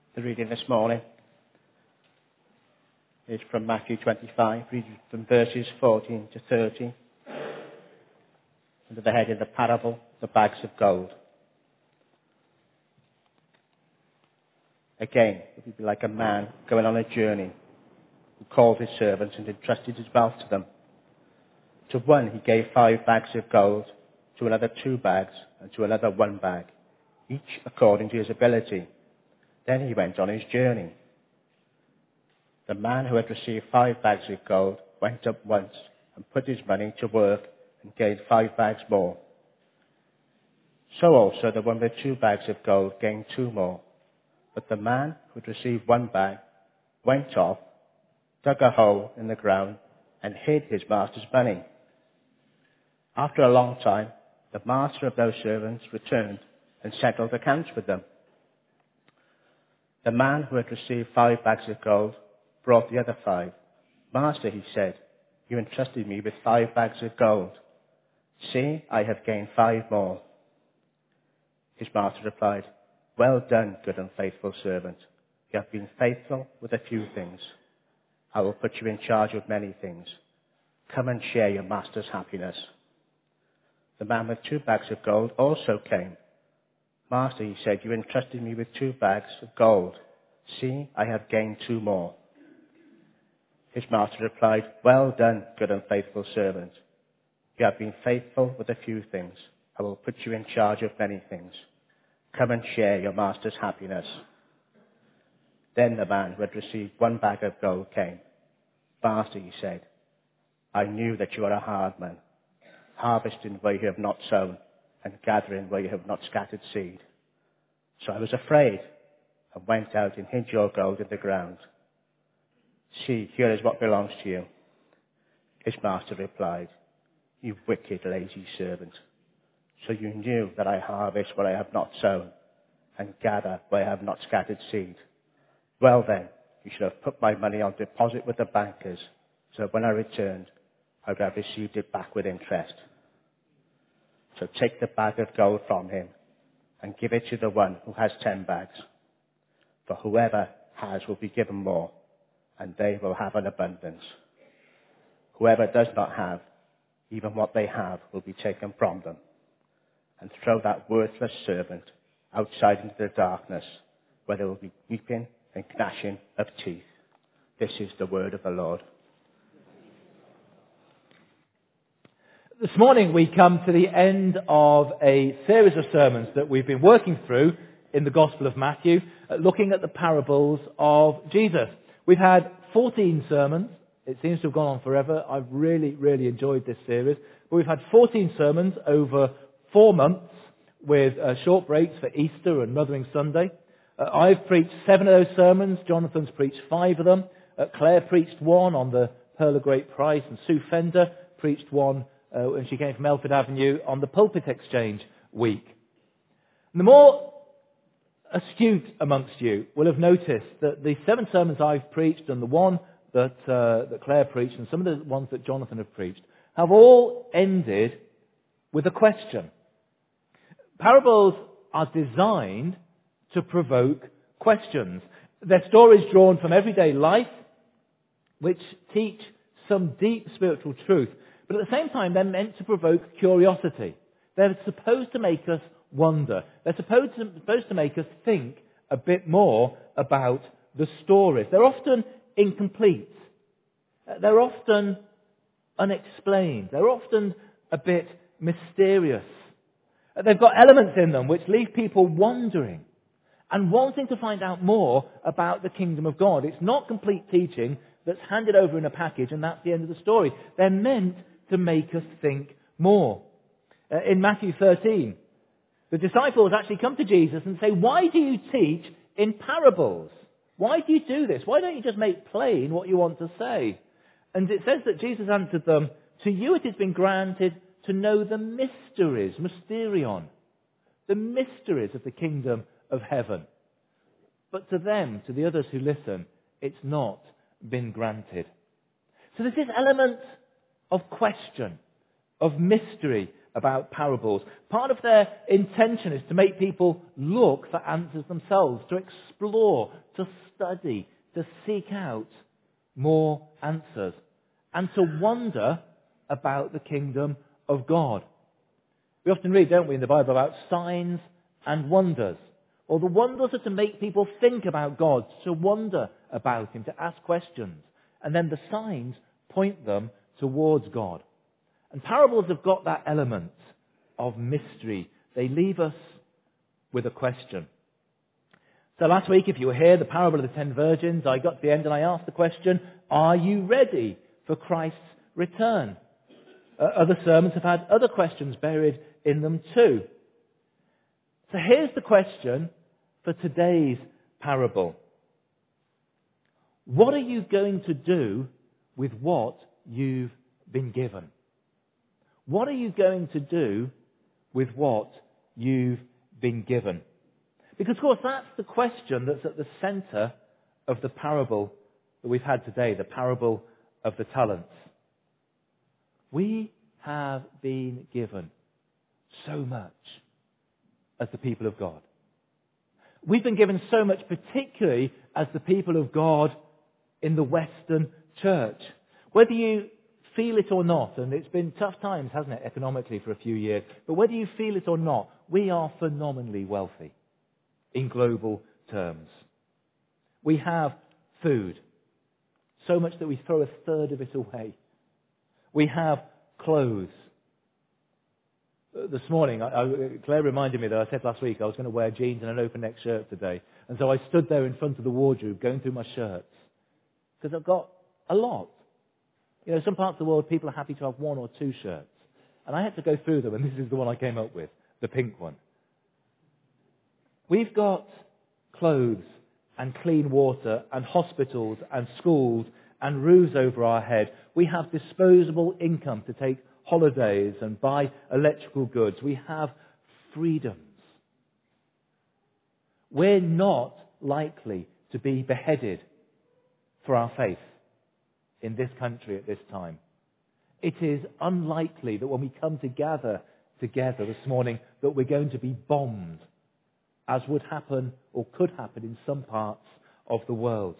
The reading this morning is from Matthew 25, reading from verses 14 to 30, under the heading The Parable, the Bags of Gold. Again, it would be like a man going on a journey who called his servants and entrusted his wealth to them. To one he gave 5 bags of gold, to another 2 bags, and to another 1 bag, each according to his ability. Then he went on his journey. The man who had received 5 bags of gold went up once and put his money to work and gained 5 bags more. So also the one with 2 bags of gold gained 2 more. But the man who had received 1 bag went off, dug a hole in the ground, and hid his master's money. After a long time, the master of those servants returned and settled accounts with them. The man who had received 5 bags of gold brought the other 5. Master, he said, you entrusted me with 5 bags of gold. See, I have gained 5 more. His master replied, well done, good and faithful servant. You have been faithful with a few things. I will put you in charge of many things. Come and share your master's happiness. The man with 2 bags of gold also came. Master, he said, you entrusted me with 2 bags of gold. See, I have gained 2 more. His master replied, well done, good and faithful servant. You have been faithful with a few things. I will put you in charge of many things. Come and share your master's happiness. Then the man who had received 1 bag of gold came. Master, he said, I knew that you are a hard man, harvesting where you have not sown, and gathering where you have not scattered seed. So I was afraid, and went out and hid your gold in the ground. See, here is what belongs to you. His master replied, you wicked, lazy servant. So you knew that I harvest where I have not sown, and gather where I have not scattered seed. Well then, you should have put my money on deposit with the bankers, so that when I returned, I would have received it back with interest. So take the bag of gold from him, and give it to the one who has 10 bags. For whoever has will be given more, and they will have an abundance. Whoever does not have, even what they have will be taken from them. And throw that worthless servant outside into the darkness, where there will be weeping and gnashing of teeth. This is the word of the Lord. This morning we come to the end of a series of sermons that we've been working through in the Gospel of Matthew, looking at the parables of Jesus. We've had 14 sermons. It seems to have gone on forever. I've really, really enjoyed this series. But we've had 14 sermons over 4 months with short breaks for Easter and Mothering Sunday. I've preached 7 of those sermons. Jonathan's preached 5 of them. Claire preached 1 on the Pearl of Great Price, and Sue Fender preached 1 when she came from Elford Avenue on the Pulpit Exchange week. And the more astute amongst you will have noticed that the 7 sermons I've preached and the 1 that Claire preached and some of the ones that Jonathan have preached have all ended with a question. Parables are designed to provoke questions. They're stories drawn from everyday life which teach some deep spiritual truth. But at the same time, they're meant to provoke curiosity. They're supposed to make us wonder. They're supposed to make us think a bit more about the stories. They're often incomplete. They're often unexplained. They're often a bit mysterious. They've got elements in them which leave people wondering and wanting to find out more about the kingdom of God. It's not complete teaching that's handed over in a package and that's the end of the story. They're meant to make us think more. In Matthew 13, the disciples actually come to Jesus and say, why do you teach in parables? Why do you do this? Why don't you just make plain what you want to say? And it says that Jesus answered them, to you it has been granted to know the mysteries, mysterion, the mysteries of the kingdom of heaven. But to them, to the others who listen, it's not been granted. So there's this element of question, of mystery, about parables. Part of their intention is to make people look for answers themselves, to explore, to study, to seek out more answers, and to wonder about the kingdom of God. We often read, don't we, in the Bible about signs and wonders. Or the wonders are to make people think about God, to wonder about Him, to ask questions. And then the signs point them towards God. And parables have got that element of mystery. They leave us with a question. So last week, if you were here, the parable of the 10 virgins, I got to the end and I asked the question, are you ready for Christ's return? Other sermons have had other questions buried in them too. So here's the question for today's parable. What are you going to do with what you've been given? What are you going to do with what you've been given? Because, of course, that's the question that's at the centre of the parable that we've had today, the parable of the talents. We have been given so much as the people of God. We've been given so much, particularly as the people of God in the Western church. Whether you feel it or not, and it's been tough times, hasn't it, economically for a few years, but whether you feel it or not, we are phenomenally wealthy in global terms. We have food, so much that we throw a third of it away. We have clothes. This morning, Claire reminded me that I said last week I was going to wear jeans and an open neck shirt today. And so I stood there in front of the wardrobe going through my shirts. Because I've got a lot. You know, some parts of the world people are happy to have one or two shirts. And I had to go through them, and this is the one I came up with, the pink one. We've got clothes and clean water and hospitals and schools and roofs over our head. We have disposable income to take holidays and buy electrical goods. We have freedoms. We're not likely to be beheaded for our faith in this country at this time. It is unlikely that when we come together this morning that we're going to be bombed, as would happen or could happen in some parts of the world.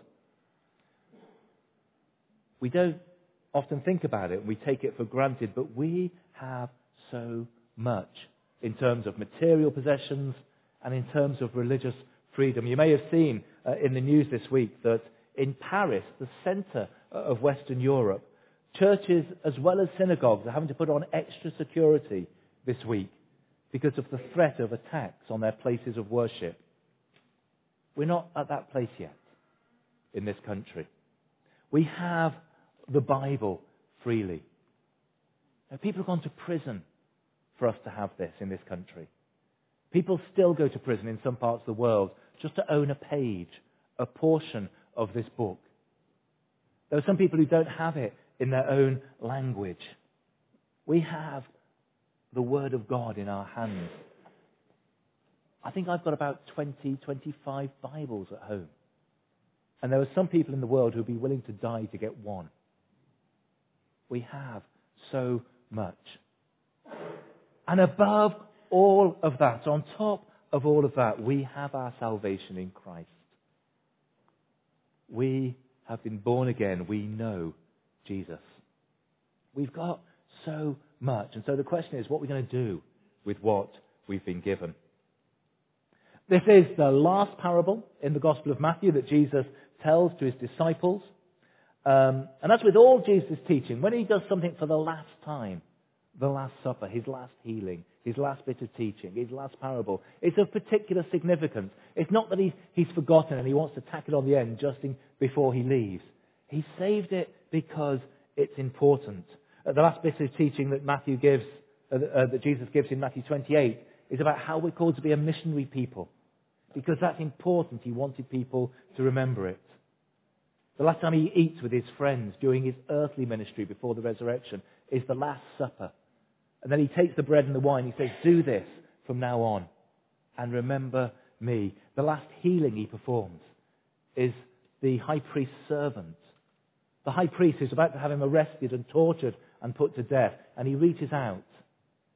We don't often think about it, we take it for granted, but we have so much in terms of material possessions and in terms of religious freedom. You may have seen in the news this week that in Paris, the centre of Western Europe, churches as well as synagogues are having to put on extra security this week because of the threat of attacks on their places of worship. We're not at that place yet in this country. We have the Bible freely. Now, people have gone to prison for us to have this in this country. People still go to prison in some parts of the world just to own a page, a portion of this book. There are some people who don't have it in their own language. We have the Word of God in our hands. I think I've got about 20, 25 Bibles at home. And there are some people in the world who would be willing to die to get one. We have so much. And above all of that, on top of all of that, we have our salvation in Christ. We have been born again. We know Jesus. We've got so much. And so the question is, what are we going to do with what we've been given? This is the last parable in the Gospel of Matthew that Jesus tells to his disciples. And as with all Jesus' teaching, when he does something for the last time, the Last Supper, his last healing, his last bit of teaching, his last parable, it's of particular significance. It's not that he's forgotten and he wants to tack it on the end just before he leaves. He saved it because it's important. The last bit of teaching that Matthew gives, that Jesus gives in Matthew 28, is about how we're called to be a missionary people. Because that's important. He wanted people to remember it. The last time he eats with his friends during his earthly ministry before the resurrection is the Last Supper. And then he takes the bread and the wine. He says, do this from now on and remember me. The last healing he performs is the high priest's servant. The high priest is about to have him arrested and tortured and put to death. And he reaches out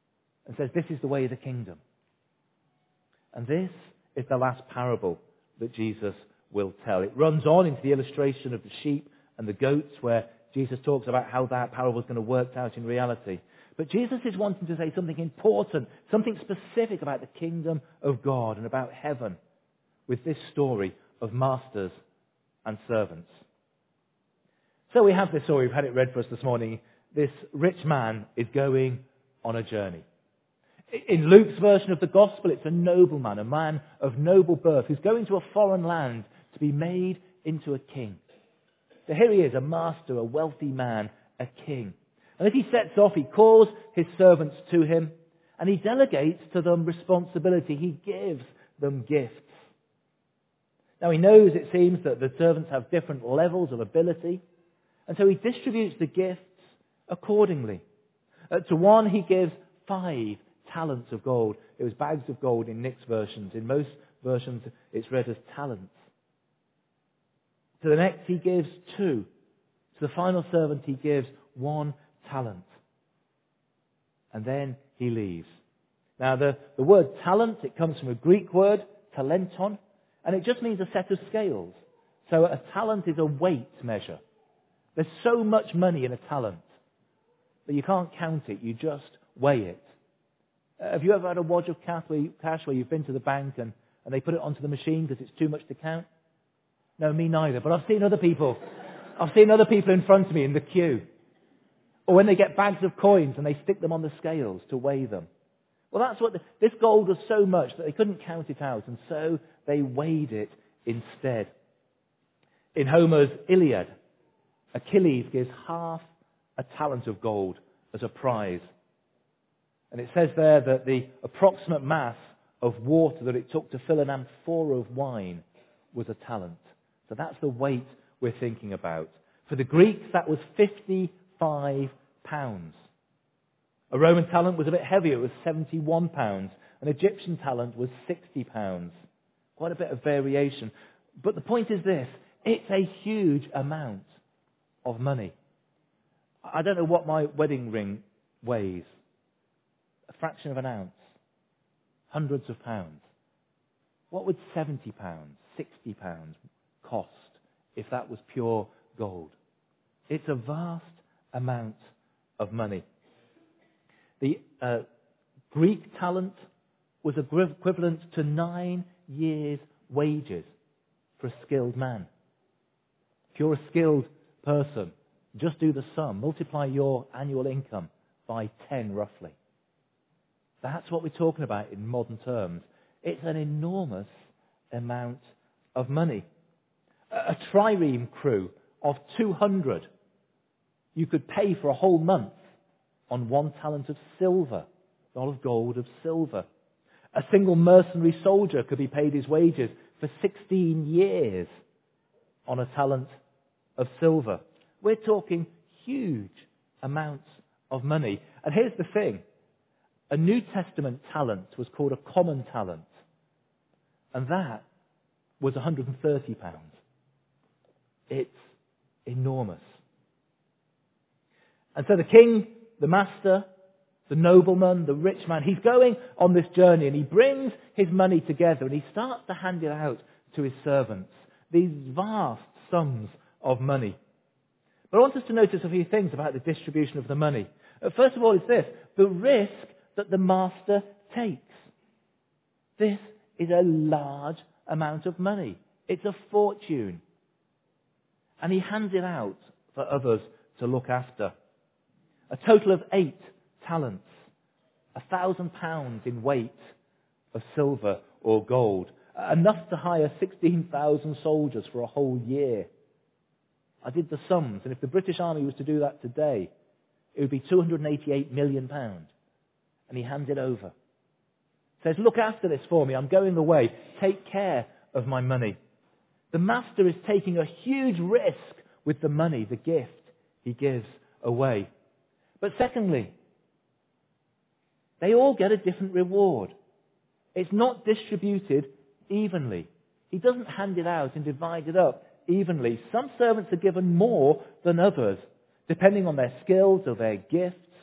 and says, this is the way of the kingdom. And this is the last parable that Jesus will tell. It runs on into the illustration of the sheep and the goats, where Jesus talks about how that parable is going to work out in reality. But Jesus is wanting to say something important, something specific about the kingdom of God and about heaven with this story of masters and servants. So we have this story, we've had it read for us this morning. This rich man is going on a journey. In Luke's version of the gospel, it's a nobleman, a man of noble birth, who's going to a foreign land to be made into a king. So here he is, a master, a wealthy man, a king. And as he sets off, he calls his servants to him, and he delegates to them responsibility. He gives them gifts. Now he knows, it seems, that the servants have different levels of ability, and so he distributes the gifts accordingly. To one he gives 5 talents of gold. It was bags of gold in Nick's versions. In most versions it's read as talents. To the next he gives 2. To the final servant he gives 1 talent. And then he leaves. Now the word talent, it comes from a Greek word, talenton, and it just means a set of scales. So a talent is a weight measure. There's so much money in a talent that you can't count it, you just weigh it. Have you ever had a wad of cash where you've been to the bank and they put it onto the machine because it's too much to count? No, me neither, but I've seen other people. I've seen other people in front of me in the queue. Or when they get bags of coins and they stick them on the scales to weigh them. Well, that's what this gold was so much that they couldn't count it out, and so they weighed it instead. In Homer's Iliad, Achilles gives half a talent of gold as a prize. And it says there that the approximate mass of water that it took to fill an amphora of wine was a talent. So that's the weight we're thinking about. For the Greeks, that was 55 pounds. A Roman talent was a bit heavier, it was 71 pounds. An Egyptian talent was 60 pounds. Quite a bit of variation. But the point is this, it's a huge amount of money. I don't know what my wedding ring weighs. A fraction of an ounce. Hundreds of pounds. What would 70 pounds, 60 pounds cost if that was pure gold? It's a vast amount of money. The Greek talent was equivalent to 9 years' wages for a skilled man. If you're a skilled person, just do the sum. Multiply your annual income by 10 roughly. That's what we're talking about in modern terms. It's an enormous amount of money. A trireme crew of 200, you could pay for a whole month on 1 talent of silver, not of gold, of silver. A single mercenary soldier could be paid his wages for 16 years on a talent of silver. We're talking huge amounts of money. And here's the thing. A New Testament talent was called a common talent. And that was 130 pounds. It's enormous. And so the king, the master, the nobleman, the rich man, he's going on this journey and he brings his money together and he starts to hand it out to his servants. These vast sums of money. But I want us to notice a few things about the distribution of the money. First of all, it's this: the risk that the master takes. This is a large amount of money. It's a fortune. And he hands it out for others to look after. A total of 8 talents. 1,000 pounds in weight of silver or gold. Enough to hire 16,000 soldiers for a whole year. I did the sums, and if the British Army was to do that today, it would be £288 million. And he hands it over. Says, look after this for me. I'm going away. Take care of my money. The master is taking a huge risk with the money, the gift he gives away. But secondly, they all get a different reward. It's not distributed evenly. He doesn't hand it out and divide it up evenly. Some servants are given more than others, depending on their skills or their gifts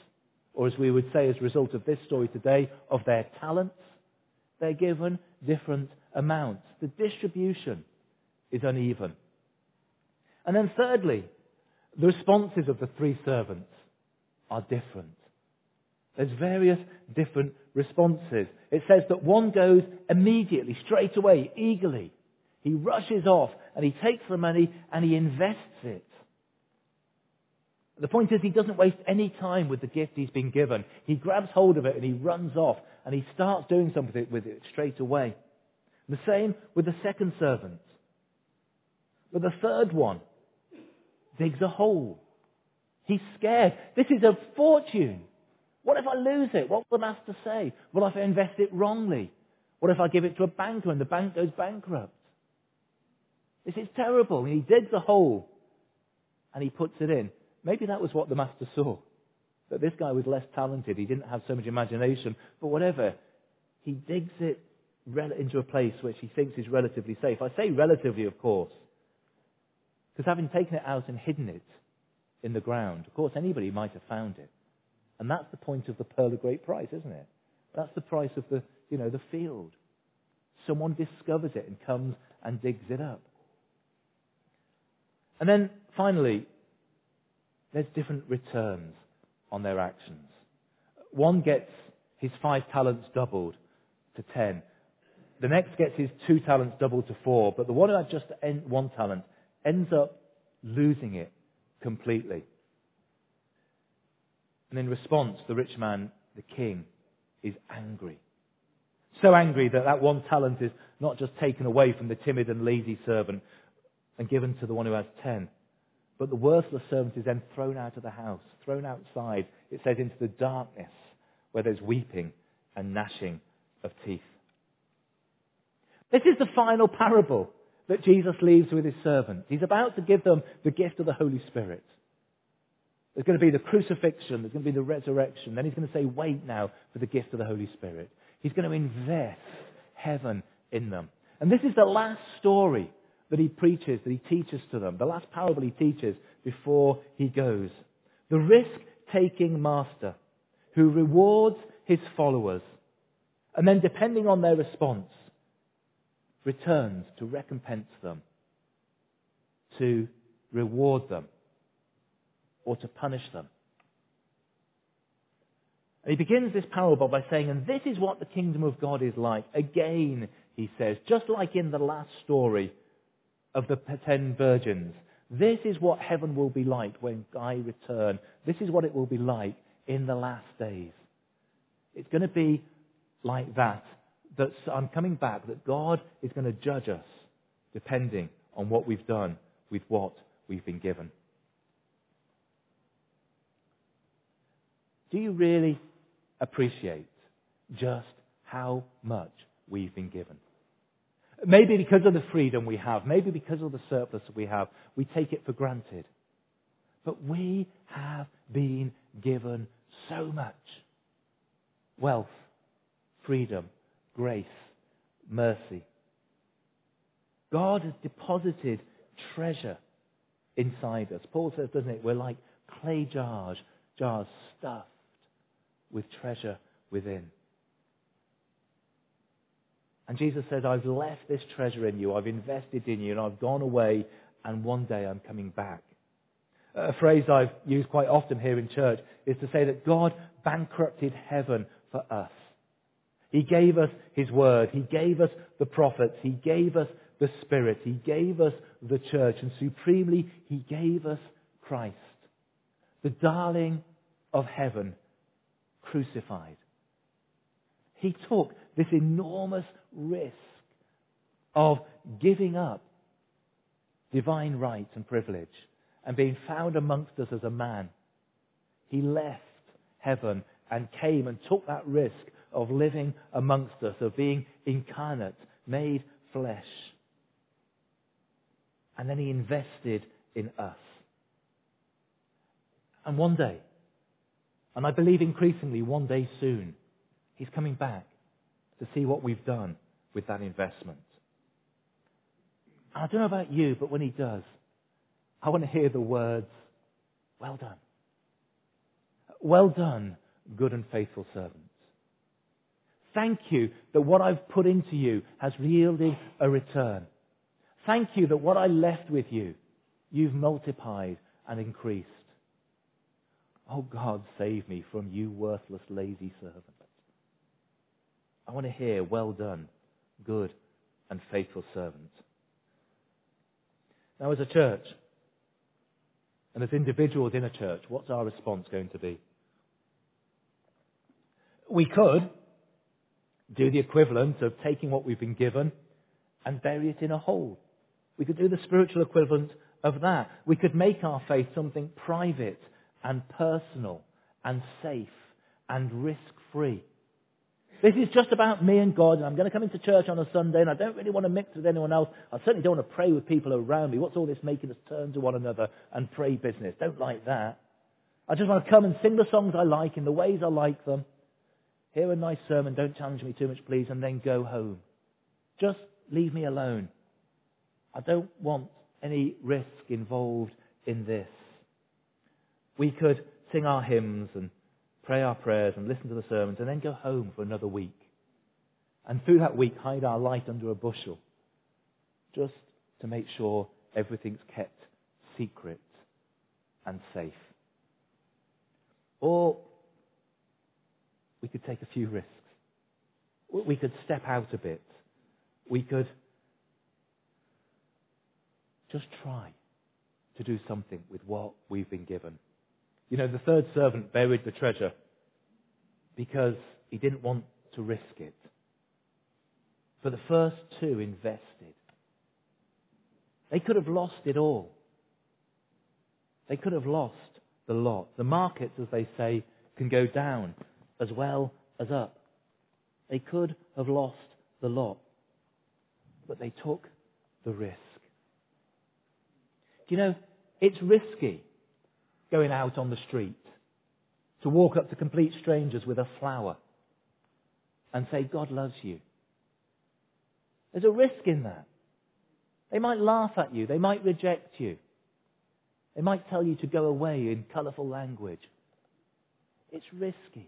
or as we would say as a result of this story today, of their talents, they're given different amounts. The distribution is uneven. And then thirdly, the responses of the three servants are different. There's various different responses. It says that one goes immediately, straight away, eagerly. He rushes off and he takes the money and he invests it. The point is, he doesn't waste any time with the gift he's been given. He grabs hold of it and he runs off and he starts doing something with it straight away. The same with the second servant. But the third one digs a hole. He's scared. This is a fortune. What if I lose it? What will the master say? What if I invest it wrongly? What if I give it to a banker and the bank goes bankrupt? This is terrible. And he digs a hole and he puts it in. Maybe that was what the master saw. That this guy was less talented. He didn't have so much imagination. But whatever. He digs it into a place which he thinks is relatively safe. I say relatively, of course. Because having taken it out and hidden it in the ground, of course anybody might have found it. And that's the point of the pearl of great price, isn't it? That's the price of the field. Someone discovers it and comes and digs it up. And then finally, there's different returns on their actions. One gets his 5 talents doubled to 10. The next gets his 2 talents doubled to 4. But the one who had just 1 talent ends up losing it completely. And in response, the rich man, the king, is angry. So angry that 1 talent is not just taken away from the timid and lazy servant and given to the one who has 10. But the worthless servant is then thrown out of the house, thrown outside, it says, into the darkness where there's weeping and gnashing of teeth. This is the final parable that Jesus leaves with his servants. He's about to give them the gift of the Holy Spirit. There's going to be the crucifixion, there's going to be the resurrection. Then he's going to say, wait now for the gift of the Holy Spirit. He's going to invest heaven in them. And this is the last story that he preaches, that he teaches to them. The last parable he teaches before he goes. The risk-taking master who rewards his followers and then, depending on their response, returns to recompense them, to reward them, or to punish them. And he begins this parable by saying, and this is what the kingdom of God is like. Again, he says, just like in the last story of the 10 virgins, this is what heaven will be like when I return. This is what it will be like in the last days. It's going to be like that I'm coming back, that God is going to judge us depending on what we've done with what we've been given. Do you really appreciate just how much we've been given? Maybe because of the freedom we have, maybe because of the surplus we have, we take it for granted. But we have been given so much. Wealth, freedom, grace, mercy. God has deposited treasure inside us. Paul says, doesn't it, we're like clay jars stuffed with treasure within. And Jesus says, I've left this treasure in you, I've invested in you, and I've gone away, and one day I'm coming back. A phrase I've used quite often here in church is to say that God bankrupted heaven for us. He gave us His Word, He gave us the prophets, He gave us the Spirit, He gave us the church, and supremely He gave us Christ, the darling of heaven, crucified. He took this enormous risk of giving up divine rights and privilege and being found amongst us as a man. He left heaven and came and took that risk of living amongst us, of being incarnate, made flesh. And then He invested in us. And one day, and I believe increasingly one day soon, He's coming back to see what we've done with that investment. I don't know about you, but when He does, I want to hear the words, well done. Well done, good and faithful servant. Thank you that what I've put into you has yielded a return. Thank you that what I left with you, you've multiplied and increased. Oh God, save me from you worthless, lazy servant. I want to hear, well done, good and faithful servant. Now as a church, and as individuals in a church, what's our response going to be? We could do the equivalent of taking what we've been given and bury it in a hole. We could do the spiritual equivalent of that. We could make our faith something private and personal and safe and risk-free. This is just about me and God, and I'm going to come into church on a Sunday, and I don't really want to mix with anyone else. I certainly don't want to pray with people around me. What's all this making us turn to one another and pray business? Don't like that. I just want to come and sing the songs I like in the ways I like them. Hear a nice sermon, don't challenge me too much, please, and then go home. Just leave me alone. I don't want any risk involved in this. We could sing our hymns and pray our prayers and listen to the sermons and then go home for another week. And through that week, hide our light under a bushel, just to make sure everything's kept secret and safe. Or we could take a few risks. We could step out a bit. We could just try to do something with what we've been given. You know, the third servant buried the treasure because he didn't want to risk it. But the first two invested. They could have lost it all. They could have lost the lot. The markets, as they say, can go down as well as up. They could have lost the lot. But they took the risk. Do you know, it's risky going out on the street to walk up to complete strangers with a flower and say, God loves you. There's a risk in that. They might laugh at you. They might reject you. They might tell you to go away in colourful language. It's risky.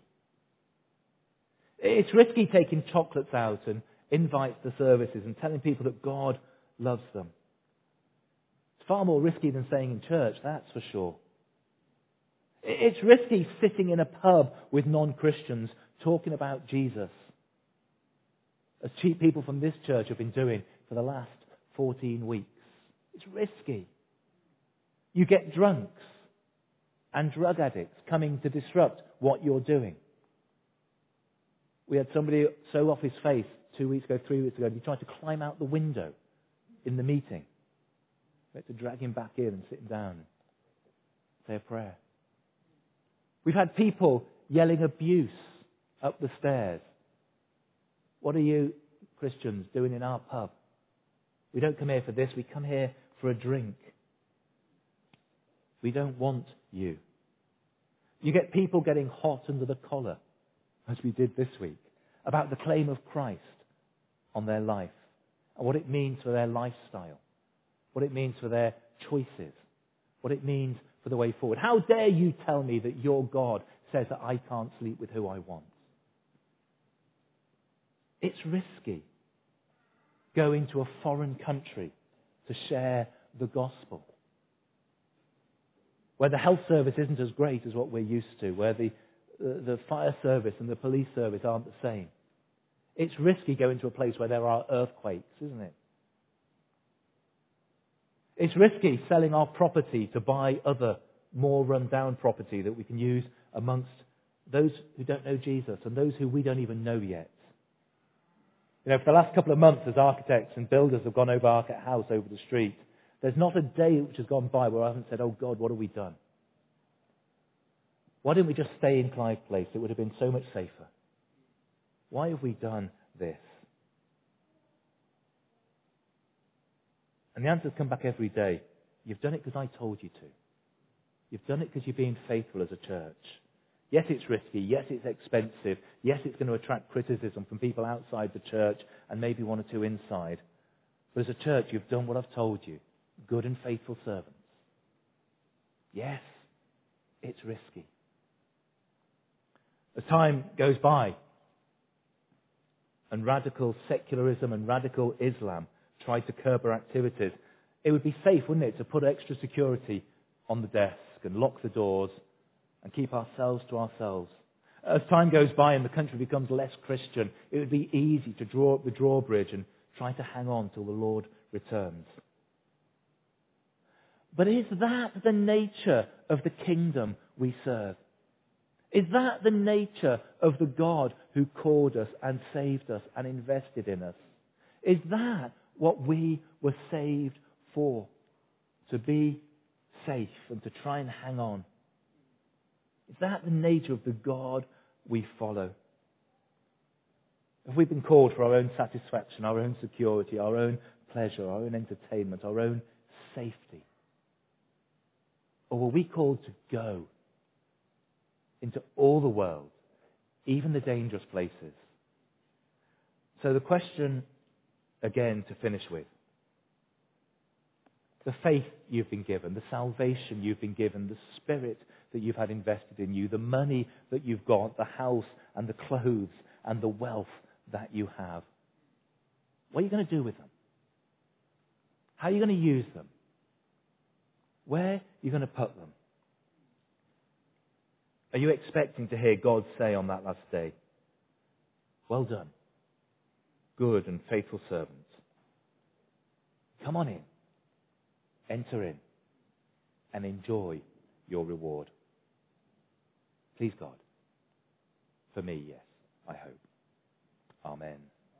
It's risky taking chocolates out and invites to services and telling people that God loves them. It's far more risky than staying in church, that's for sure. It's risky sitting in a pub with non-Christians talking about Jesus, as cheap people from this church have been doing for the last 14 weeks. It's risky. You get drunks and drug addicts coming to disrupt what you're doing. We had somebody so off his face 2 weeks ago, 3 weeks ago, he tried to climb out the window in the meeting. We had to drag him back in and sit him down and say a prayer. We've had people yelling abuse up the stairs. What are you Christians doing in our pub? We don't come here for this, we come here for a drink. We don't want you. You get people getting hot under the collar, as we did this week, about the claim of Christ on their life and what it means for their lifestyle, what it means for their choices, what it means for the way forward. How dare you tell me that your God says that I can't sleep with who I want? It's risky going to a foreign country to share the gospel, where the health service isn't as great as what we're used to, where the fire service and the police service aren't the same. It's risky going to a place where there are earthquakes, isn't it? It's risky selling our property to buy other, more run-down property that we can use amongst those who don't know Jesus and those who we don't even know yet. You know, for the last couple of months, as architects and builders have gone over Arcot House over the street, there's not a day which has gone by where I haven't said, oh God, what have we done? Why didn't we just stay in Clive Place? It would have been so much safer. Why have we done this? And the answers come back every day. You've done it because I told you to. You've done it because you're being faithful as a church. Yes, it's risky. Yes, it's expensive. Yes, it's going to attract criticism from people outside the church and maybe one or two inside. But as a church, you've done what I've told you. Good and faithful servants. Yes, it's risky. As time goes by and radical secularism and radical Islam try to curb our activities, it would be safe, wouldn't it, to put extra security on the desk and lock the doors and keep ourselves to ourselves. As time goes by and the country becomes less Christian, it would be easy to draw up the drawbridge and try to hang on till the Lord returns. But is that the nature of the kingdom we serve? Is that the nature of the God who called us and saved us and invested in us? Is that what we were saved for? To be safe and to try and hang on? Is that the nature of the God we follow? Have we been called for our own satisfaction, our own security, our own pleasure, our own entertainment, our own safety? Or were we called to go into all the world, even the dangerous places? So the question, again, to finish with, the faith you've been given, the salvation you've been given, the spirit that you've had invested in you, the money that you've got, the house and the clothes and the wealth that you have. What are you going to do with them? How are you going to use them? Where are you going to put them? Are you expecting to hear God say on that last day, "Well done, good and faithful servant. Come on in, enter in, and enjoy your reward"? Please God. For me, yes, I hope. Amen.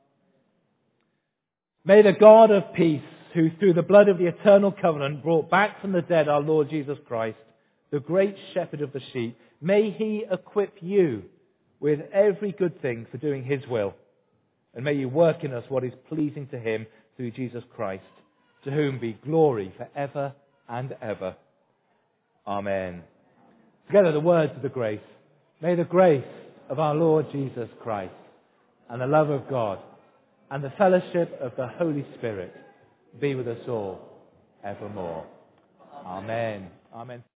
May the God of peace, who through the blood of the eternal covenant brought back from the dead our Lord Jesus Christ, the great shepherd of the sheep, may he equip you with every good thing for doing his will. And may you work in us what is pleasing to him through Jesus Christ, to whom be glory forever and ever. Amen. Together the words of the grace. May the grace of our Lord Jesus Christ and the love of God and the fellowship of the Holy Spirit be with us all evermore. Amen. Amen.